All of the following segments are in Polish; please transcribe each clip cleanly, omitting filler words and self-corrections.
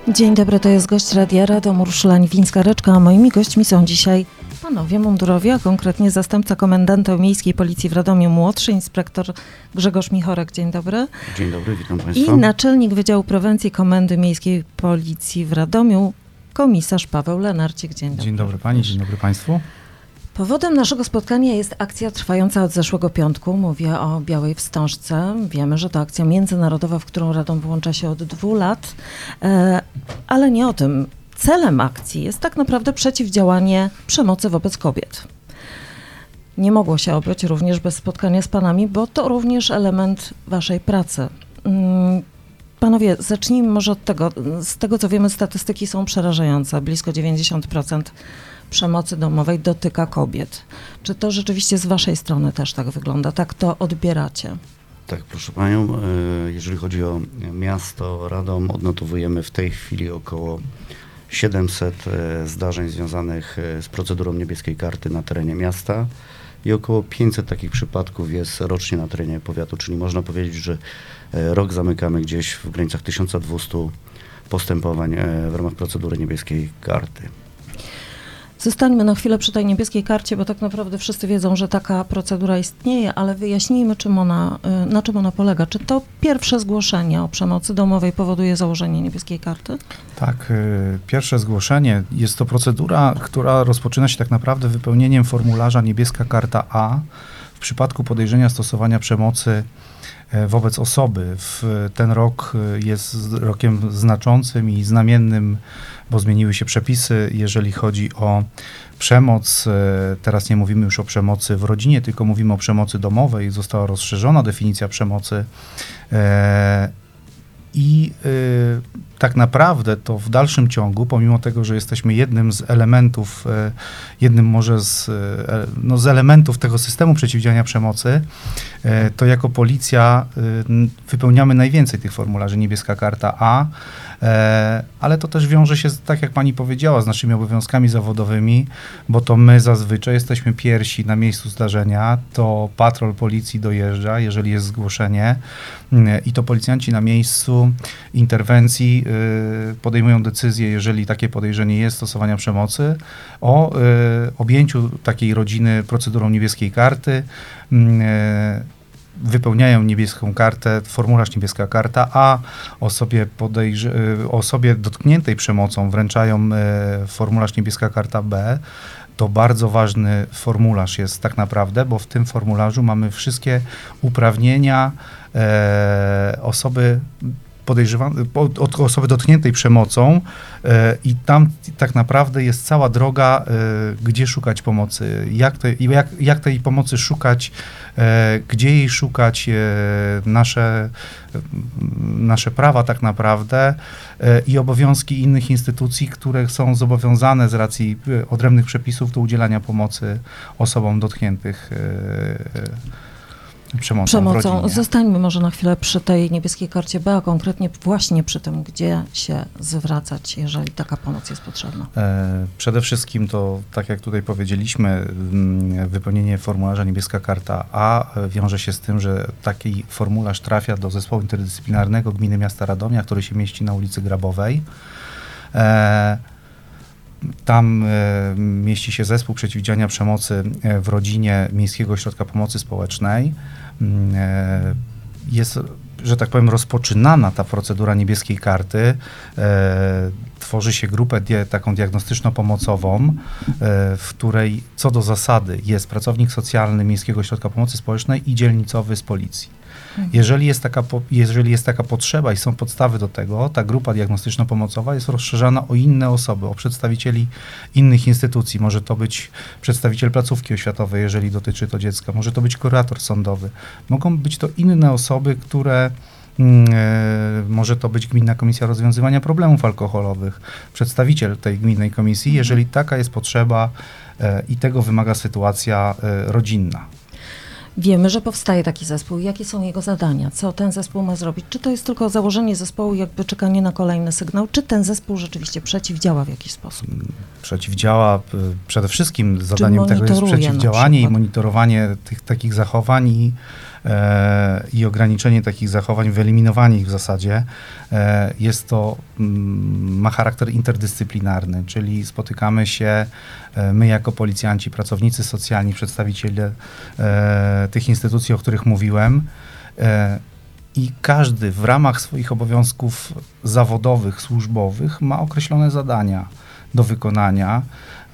Dzień dobry, to jest gość Radia Radom Urszula Niwińska-Reczka, a moimi gośćmi są dzisiaj panowie mundurowi, a konkretnie zastępca komendanta Miejskiej Policji w Radomiu młodszy inspektor Grzegorz Michorek. Dzień dobry. Dzień dobry, witam państwa. I naczelnik Wydziału Prewencji Komendy Miejskiej Policji w Radomiu, komisarz Paweł Lenarcik. Dzień dobry. Dzień dobry pani, dzień dobry państwu. Powodem naszego spotkania jest akcja trwająca od zeszłego piątku. Mówię o Białej Wstążce. Wiemy, że to akcja międzynarodowa, w którą Radom włącza się od 2 lat, ale nie o tym. Celem akcji jest tak naprawdę przeciwdziałanie przemocy wobec kobiet. Nie mogło się obyć również bez spotkania z panami, bo to również element waszej pracy. Panowie, zacznijmy może od tego. Z tego, co wiemy, statystyki są przerażające. Blisko 90% przemocy domowej dotyka kobiet. Czy to rzeczywiście z waszej strony też tak wygląda? Tak to odbieracie? Tak, proszę panią, jeżeli chodzi o miasto Radom, odnotowujemy w tej chwili około 700 zdarzeń związanych z procedurą niebieskiej karty na terenie miasta i około 500 takich przypadków jest rocznie na terenie powiatu, czyli można powiedzieć, że rok zamykamy gdzieś w granicach 1200 postępowań w ramach procedury niebieskiej karty. Zostańmy na chwilę przy tej niebieskiej karcie, bo tak naprawdę wszyscy wiedzą, że taka procedura istnieje, ale wyjaśnijmy, na czym ona polega. Czy to pierwsze zgłoszenie o przemocy domowej powoduje założenie niebieskiej karty? Tak, pierwsze zgłoszenie jest to procedura, która rozpoczyna się tak naprawdę wypełnieniem formularza niebieska karta A w przypadku podejrzenia stosowania przemocy wobec osoby. Ten rok jest rokiem znaczącym i znamiennym, bo zmieniły się przepisy, jeżeli chodzi o przemoc. Teraz nie mówimy już o przemocy w rodzinie, tylko mówimy o przemocy domowej. Została rozszerzona definicja przemocy i tak naprawdę to w dalszym ciągu, pomimo tego, że jesteśmy jednym z elementów, z elementów tego systemu przeciwdziałania przemocy, to jako policja wypełniamy najwięcej tych formularzy niebieska karta A, ale to też wiąże się, tak jak pani powiedziała, z naszymi obowiązkami zawodowymi, bo to my zazwyczaj jesteśmy pierwsi na miejscu zdarzenia, to patrol policji dojeżdża, jeżeli jest zgłoszenie i to policjanci na miejscu interwencji podejmują decyzję, jeżeli takie podejrzenie jest stosowania przemocy, o objęciu takiej rodziny procedurą niebieskiej karty. Wypełniają niebieską kartę, formularz niebieska karta A, osobie dotkniętej przemocą wręczają formularz niebieska karta B. To bardzo ważny formularz jest tak naprawdę, bo w tym formularzu mamy wszystkie uprawnienia osoby od osoby dotkniętej przemocą i tam tak naprawdę jest cała droga, gdzie szukać pomocy, jak tej pomocy szukać, gdzie jej szukać, nasze prawa tak naprawdę i obowiązki innych instytucji, które są zobowiązane z racji odrębnych przepisów do udzielania pomocy osobom dotkniętych przemocą w rodzinie. Zostańmy może na chwilę przy tej niebieskiej karcie B, a konkretnie właśnie przy tym, gdzie się zwracać, jeżeli taka pomoc jest potrzebna. Przede wszystkim to, tak jak tutaj powiedzieliśmy, wypełnienie formularza niebieska karta A wiąże się z tym, że taki formularz trafia do zespołu interdyscyplinarnego Gminy Miasta Radomia, który się mieści na ulicy Grabowej. Tam mieści się zespół przeciwdziałania przemocy w rodzinie Miejskiego Ośrodka Pomocy Społecznej. Jest, że tak powiem, rozpoczynana ta procedura niebieskiej karty. Tworzy się grupę taką diagnostyczno-pomocową, w której co do zasady jest pracownik socjalny Miejskiego Ośrodka Pomocy Społecznej i dzielnicowy z policji. Jeżeli jest taka potrzeba i są podstawy do tego, ta grupa diagnostyczno-pomocowa jest rozszerzana o inne osoby, o przedstawicieli innych instytucji. Może to być przedstawiciel placówki oświatowej, jeżeli dotyczy to dziecka. Może to być kurator sądowy. Mogą być to inne osoby, które może to być Gminna Komisja Rozwiązywania Problemów Alkoholowych, przedstawiciel tej gminnej komisji, jeżeli taka jest potrzeba i tego wymaga sytuacja rodzinna. Wiemy, że powstaje taki zespół. Jakie są jego zadania? Co ten zespół ma zrobić? Czy to jest tylko założenie zespołu, jakby czekanie na kolejny sygnał? Czy ten zespół rzeczywiście przeciwdziała w jakiś sposób? Przeciwdziała. Przede wszystkim zadaniem tego jest przeciwdziałanie i monitorowanie tych takich zachowań i i ograniczenie takich zachowań, wyeliminowanie ich w zasadzie, ma charakter interdyscyplinarny, czyli spotykamy się my jako policjanci, pracownicy socjalni, przedstawiciele tych instytucji, o których mówiłem, i każdy w ramach swoich obowiązków zawodowych, służbowych ma określone zadania do wykonania,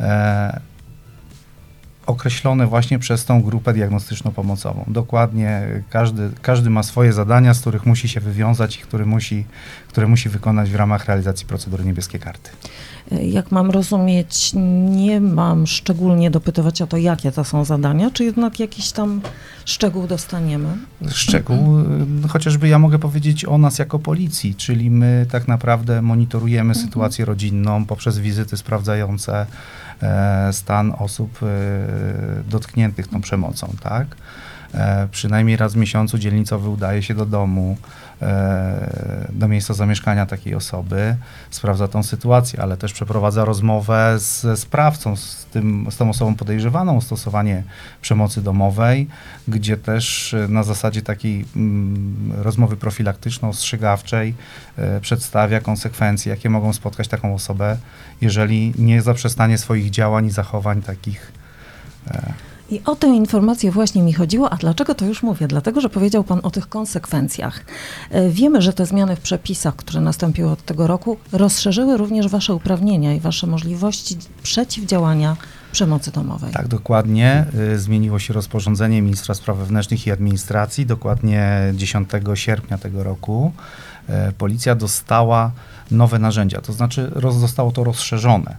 określone właśnie przez tą grupę diagnostyczno-pomocową. Dokładnie każdy ma swoje zadania, z których musi się wywiązać i które musi wykonać w ramach realizacji procedury Niebieskie Karty. Jak mam rozumieć, nie mam szczególnie dopytywać o to, jakie to są zadania, czy jednak jakiś tam szczegół dostaniemy? Szczegół, chociażby ja mogę powiedzieć o nas jako policji, czyli my tak naprawdę monitorujemy sytuację rodzinną poprzez wizyty sprawdzające stan osób dotkniętych tą przemocą, tak? Przynajmniej raz w miesiącu dzielnicowy udaje się do domu, do miejsca zamieszkania takiej osoby, sprawdza tą sytuację, ale też przeprowadza rozmowę ze sprawcą, z tą osobą podejrzewaną o stosowanie przemocy domowej, gdzie też na zasadzie takiej rozmowy profilaktyczno-ostrzegawczej przedstawia konsekwencje, jakie mogą spotkać taką osobę, jeżeli nie zaprzestanie swoich działań i zachowań takich. I o tę informację właśnie mi chodziło, a dlaczego to już mówię? Dlatego, że powiedział Pan o tych konsekwencjach. Wiemy, że te zmiany w przepisach, które nastąpiły od tego roku, rozszerzyły również Wasze uprawnienia i Wasze możliwości przeciwdziałania przemocy domowej. Tak, dokładnie. Zmieniło się rozporządzenie Ministra Spraw Wewnętrznych i Administracji, dokładnie 10 sierpnia tego roku. Policja dostała nowe narzędzia, to znaczy zostało to rozszerzone.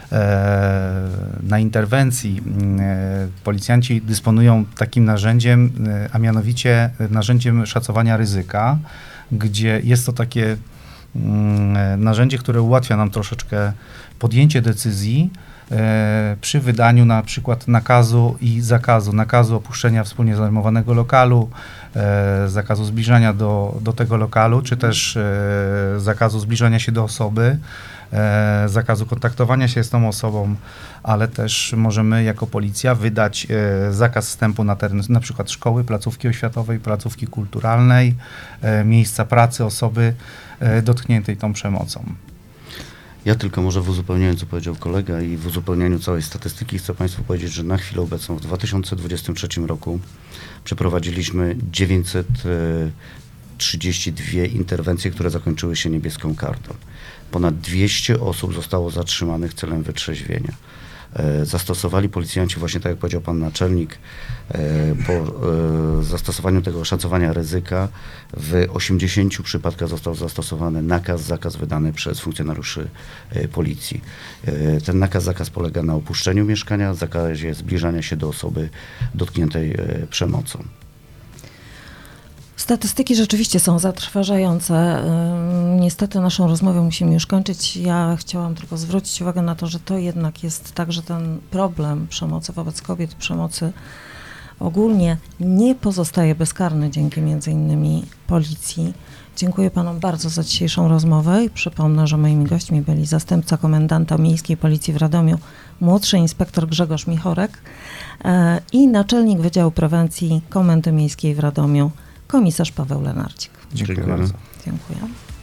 Na interwencji policjanci dysponują takim narzędziem, a mianowicie narzędziem szacowania ryzyka, gdzie jest to takie narzędzie, które ułatwia nam troszeczkę podjęcie decyzji przy wydaniu na przykład nakazu i zakazu. Nakazu opuszczenia wspólnie zajmowanego lokalu, zakazu zbliżania do tego lokalu, czy też zakazu zbliżania się do osoby, zakazu kontaktowania się z tą osobą, ale też możemy jako policja wydać zakaz wstępu na teren na przykład szkoły, placówki oświatowej, placówki kulturalnej, miejsca pracy osoby dotkniętej tą przemocą. Ja tylko może w uzupełnieniu, co powiedział kolega i w uzupełnieniu całej statystyki chcę Państwu powiedzieć, że na chwilę obecną w 2023 roku przeprowadziliśmy 932 interwencje, które zakończyły się niebieską kartą. Ponad 200 osób zostało zatrzymanych celem wytrzeźwienia. Zastosowali policjanci, właśnie tak jak powiedział pan naczelnik, po zastosowaniu tego szacowania ryzyka w 80 przypadkach został zastosowany nakaz, zakaz wydany przez funkcjonariuszy policji. Ten nakaz, zakaz polega na opuszczeniu mieszkania, zakazie zbliżania się do osoby dotkniętej przemocą. Statystyki rzeczywiście są zatrważające. Niestety naszą rozmowę musimy już kończyć. Ja chciałam tylko zwrócić uwagę na to, że to jednak jest tak, że ten problem przemocy wobec kobiet, przemocy ogólnie nie pozostaje bezkarny dzięki między innymi policji. Dziękuję panom bardzo za dzisiejszą rozmowę i przypomnę, że moimi gośćmi byli zastępca komendanta Miejskiej Policji w Radomiu, młodszy inspektor Grzegorz Michorek i naczelnik Wydziału Prewencji Komendy Miejskiej w Radomiu, komisarz Paweł Lenarcik. Dziękuję bardzo. Dziękuję.